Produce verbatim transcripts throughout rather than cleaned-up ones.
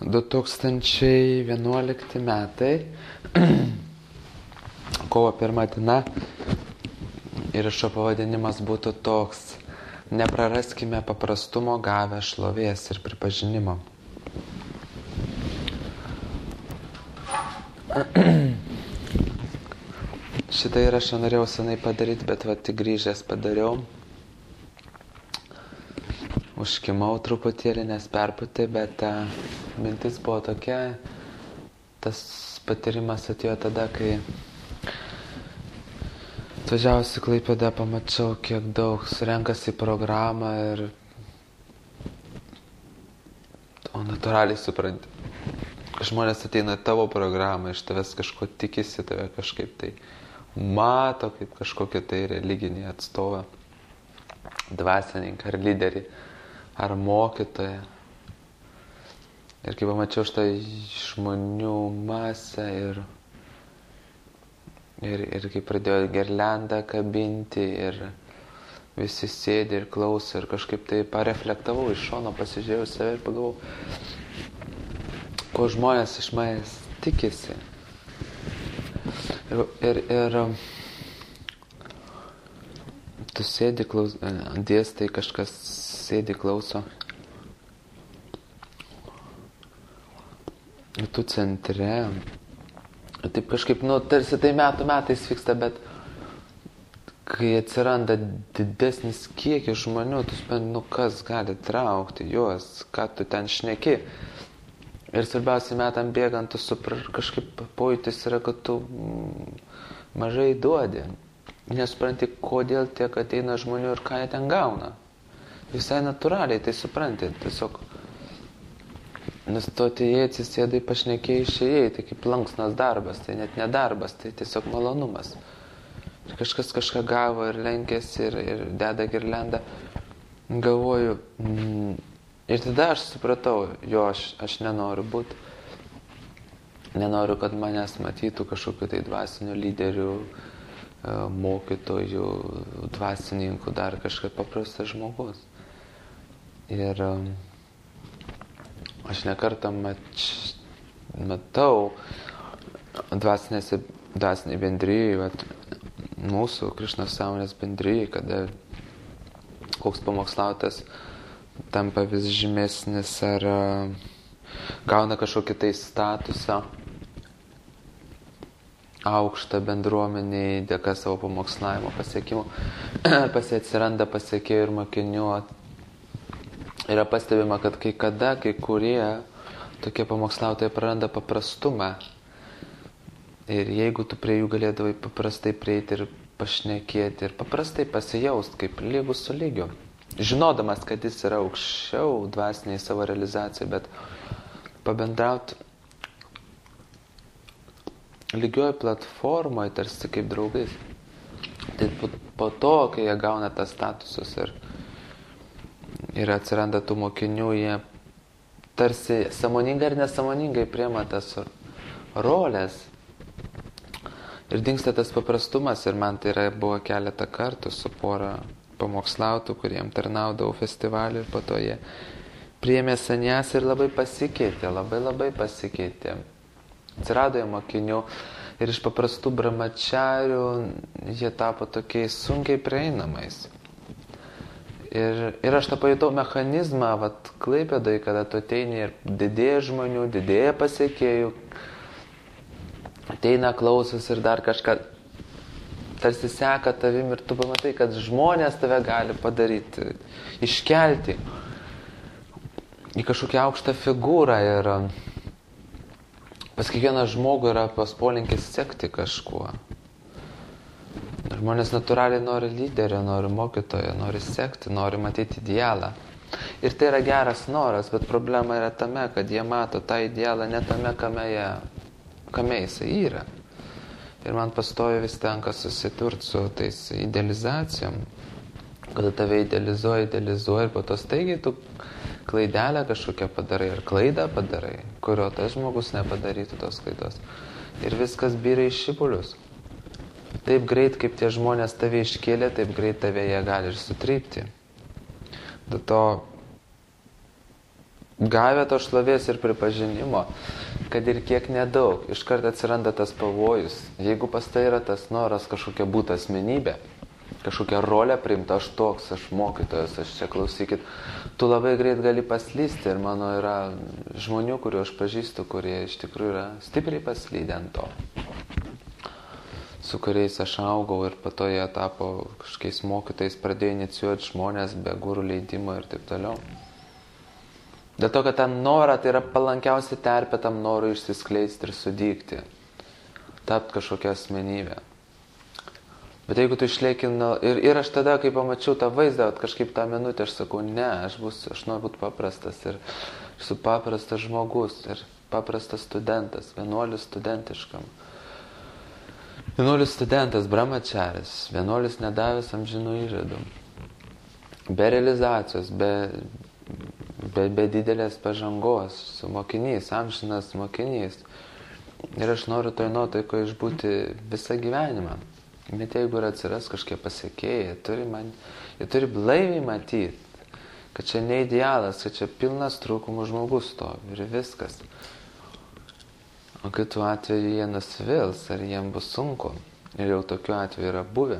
du tūkstančiai vienuolikti metai, kovo pirma diena, įrašo pavadinimas būtų toks: nepraraskime paprastumo gavę šlovės ir pripažinimo. Šitą įrašą norėjau senai padaryti, bet va tik grįžęs padariau. Užkimau truputėlį, nes perpūtė, bet uh, mintis buvo tokia, tas patyrimas atėjo tada, kai atvažiavus į Klaipėdą pamačiau, kiek daug surenkasi į programą ir o natūraliai supranti. Žmonės ateina į tavo programą, iš tavęs kažko tikisi, tave kažkaip tai mato kaip kažkokią tai religinį atstovą, dvasininką ar lyderį ar mokytoją. Ir kai pamačiau šitą žmonių masę ir, ir, ir kai pradėjo girliandą kabinti ir visi sėdi ir klauso ir kažkaip tai pareflektavau iš šono, pasižiūrėjau save ir pagalvojau, ko žmonės iš manęs tikisi. Ir, ir, ir tu sėdi, klaus, dėstai, kažkas sėdi, klauso. Ir tu centre. Ir taip kažkaip, nu, tarsi tai metų metais vyksta, bet kai atsiranda didesnis kiekis žmonių, tu spėndi, nu, kas gali traukti juos, ką tu ten šneki. Ir svarbiausia, metam bėgant, tu supra, kažkaip pojūtis yra, kad tu mažai duodi. Nesupranti, kodėl tiek ateina žmonių ir ką jie ten gauna. Visai natūraliai tai supranti. Tiesiog nustoti jie, atsisėdai, pašnekėjai, išėjai. Tai kaip lanksnas darbas, tai net nedarbas, tai tiesiog malonumas. Ir kažkas kažką gavo ir lenkėsi ir, ir deda girliandą. Galvoju, mm, ir tada aš supratau, jo, aš, aš nenoriu būti. Nenoriu, kad manęs matytų kažkokiu tai dvasinių lyderių, mokytojų, dvasininkų, dar kažkaip paprastas žmogus. Ir aš nekartą mač, matau dvasinėse, dvasiniai bendrijai, vat, mūsų Krišnos sąmonės bendrijai, kada koks pamokslautas tampa vis žymesnis ar gauna kažkokį tai statusą aukštą bendruomeniai dėka savo pamokslavimo pasiekimų, pas jį atsiranda pasiekėjų ir mokinių. Yra pastebima, kad kai kada, kai kurie tokie pamokslautojai praranda paprastumą. Ir jeigu tu prie jų galėdavai paprastai prieiti ir pašnekėti ir paprastai pasijaust kaip lygus su lygiu, žinodamas, kad jis yra aukščiau dvasiniai savo realizacijai, bet pabendrauti lygioj platformoje, tarsi kaip draugais. Tai po, po to, kai jie gauna tas statusus ir, ir atsiranda tų mokinių, jie tarsi sąmoningai ar nesąmoningai priima tas rolės. Ir dingsta tas paprastumas. Ir man tai yra, buvo keletą kartų su pora pamokslautų, kuriem tarnaudavau festivalį ir po to jie priėmė sanjas ir labai pasikeitė, labai labai pasikeitė. Atsirado jie mokinių ir iš paprastų brahmačarių jie tapo tokiais sunkiai prieinamais. Ir, ir aš tą pajutau mechanizmą, vat, Klaipėdoj, kada tu ateini ir didėja žmonių, didėja pasiekėjų, ateina klausos ir dar kažką tarsi seka tavim ir tu pamatai, kad žmonės tave gali padaryti, iškelti į kažkokią aukštą figūrą ir pas kiekvieną žmogų yra pas polinkis sekti kažkuo. Žmonės natūraliai nori lyderio, nori mokytojo, nori sekti, nori matyti idealą. Ir tai yra geras noras, bet problema yra tame, kad jie mato tą idealą ne tame, kame, jie, kame jisai yra. Ir man pastovi vis tenka susidurti su tais idealizacijom, kada tave idealizuoja, idealizuoja ir po to staigiai tu klaidelę kažkokią padarai ar klaidą padarai, kurio tas žmogus nepadarytų tos klaidos. Ir viskas byra į šipulius. Taip greit, kaip tie žmonės tave iškėlė, taip greit tave jie gali ir sutrypti. Dėl to gavę to šlovės ir pripažinimo, kad ir kiek nedaug, iškart atsiranda tas pavojus. Jeigu pas tai yra tas noras kažkokia būti asmenybė, kažkokią rolę priimti, aš toks, aš mokytojas, aš čia klausykit, tu labai greit gali paslysti ir mano yra žmonių, kuriuo aš pažįstu, kurie iš tikrųjų yra stipriai paslydę ant to, su kuriais aš augau ir po to jie tapo kažkokiais mokytojais, pradėjo inicijuoti žmonės be gurų leidimo ir taip toliau. Dėl to, kad tą norą tai yra palankiausia terpė tam norui išsiskleisti ir sudygti, tapti kažkokią asmenybę. Bet jeigu tu išlieki, ir, ir aš tada, kai pamačiau tą vaizdą, kažkaip tą minutę, aš sakau, ne, aš, bus, aš noriu būti paprastas ir aš esu paprastas žmogus ir paprastas studentas, vienuolis studentiškam. Vienuolis studentas, brahmačaris, vienuolis nedavęs amžinų įžadų, be realizacijos, be, be, be didelės pažangos, su mokinys, amžinas mokinys. Ir aš noriu toj nuotaikoje išbūti visą gyvenimą. Bet jeigu ir atsiras kažkie pasiekėjai, jie turi, man, jie turi blaiviai matyti, kad čia ne idealas, kad čia pilnas trūkumų žmogus stovi ir viskas. O kitu atveju jie nusivils, ar jiem bus sunku. Ir jau tokiu atveju yra buvę.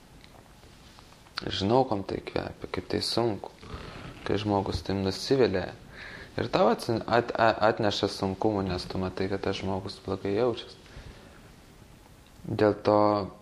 Žinau, kam tai kvepia, kaip tai sunku, kai žmogus taip nusivilia. Ir tau at, at, atneša sunkumų, nes tu matai, kad tas žmogus blogai jaučiasi. Dėl to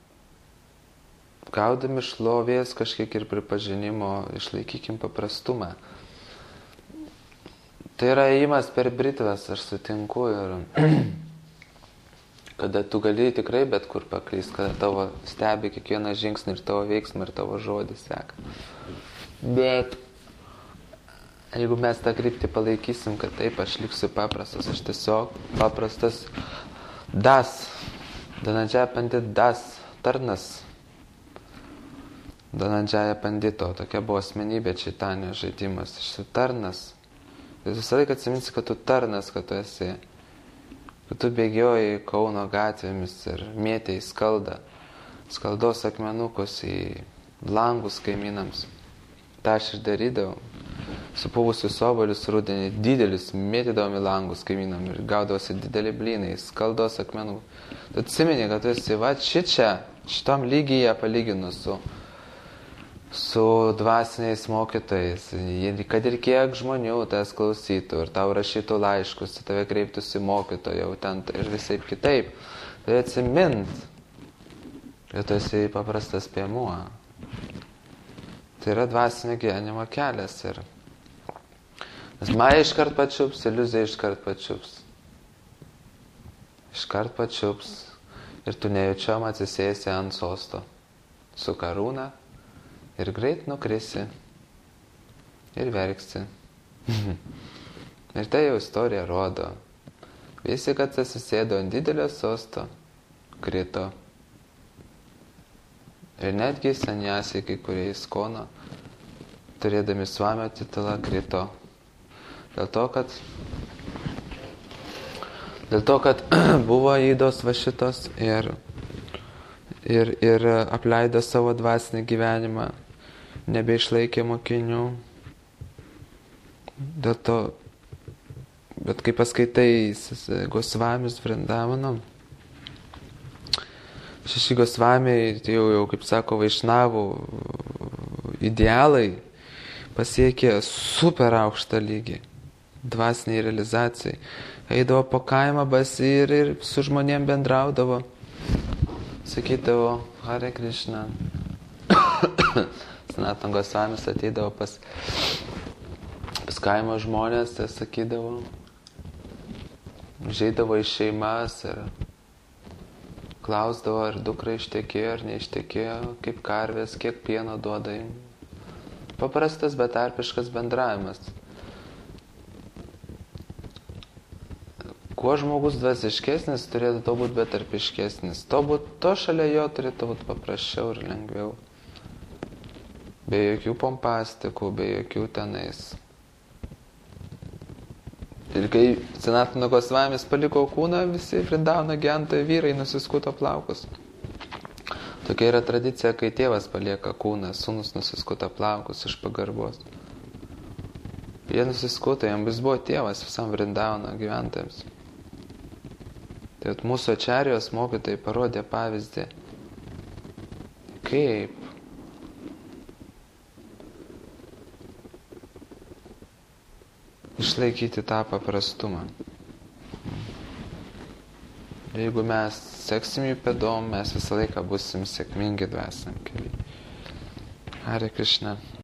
gaudami šlovės kažkiek ir pripažinimo, išlaikykim paprastumą. Tai yra ėjimas per britves, aš sutinku, ir kada tu gali tikrai bet kur paklysti, kada tavo stebi kiekvieną žingsnį ir tavo veiksmą ir tavo žodį seka. Bet jeigu mes tą kryptį palaikysim, kad taip, aš liksiu paprastas, aš tiesiog paprastas das, Dhananjaya Pandit das, tarnas, Dhananjaya Pandito, tokia buvo asmenybė Čaitanio žaidimas, aš esu tarnas. Ir visą laiką atsiminsi, kad tu tarnas, kad tu esi, kad tu bėgioji Kauno gatvėmis ir mėtėjai skaldą, skaldos akmenukus į langus kaimynams. Ta aš ir darydavau. Supuvusius obuolius rudenį didelius mėtydavom į langus kaimynam ir gaudavosi dideli blynai, skaldos akmenų. Tu atsimeni, kad tu esi va šičia, šitom lygyje palyginus su su dvasiniais mokytojais, kad ir kiek žmonių tas klausytų ir tau rašytų laiškus, tave kreiptųsi mokytojau ten ir visaip kitaip. Tai atsimint, kad tu esi paprastas piemuo. Tai yra dvasinio gyvenimo kelias ir nes maja iškart pačiups, iliuzija iškart pačiups. Iškart pačiups ir tu nejučiom atsisėsi ant sosto su karūna. Ir greit nukrisi. Ir verksi. Ir tai jau istorija rodo. Visi, kad atsisėdo ant didelio sosto, krito. Ir netgi saniasiai, kai kurie Iskono, turėdami Svamio titulą, krito. Dėl to, kad, dėl to, kad buvo įdos va šitos ir, ir, ir apleido savo dvasinį gyvenimą. Nebeišlaikė mokinių. Dėl to, bet kai paskaitai Gosvamis Vrindavano, šeši Gosvamiai, tai jau, jau, kaip sako, Vaišnavų idealai pasiekė super aukštą lygį, dvasiniai realizacijai. Eidavo po kaimą basi ir, ir su žmonėm bendraudavo. Sakydavo, Hare Krishna. Sanatana Gosvamis ateidavo pas, pas kaimo žmonės, tai sakydavo, žaidavo į šeimas ir klausdavo, ar dukra ištekėjo ar neištekėjo, kaip karvės, kiek pieno duoda jim. Paprastas, betarpiškas bendravimas. Kuo žmogus dvasiškesnis, turėtų to būti betarpiškesnis. To, būt, to šalia jo turėtų būti paprasčiau ir lengviau. Be jokių pompastikų, be jokių tenais. Ir kai Sanatana Gosvamis paliko kūną, visi Vrindavano gyventojai vyrai nusiskuto plaukus. Tokia yra tradicija, kai tėvas palieka kūną, sūnus nusiskuto plaukus iš pagarbos. Jie nusiskuto, jiems buvo tėvas visam Vrindavano gyventojams. Tai at mūsų ačarijos mokytojai parodė pavyzdį, kaip išlaikyti tą paprastumą. Jeigu mes seksim jų pėdom, mes visą laiką busim sėkmingi dvasiniam kely. Hare Krishna.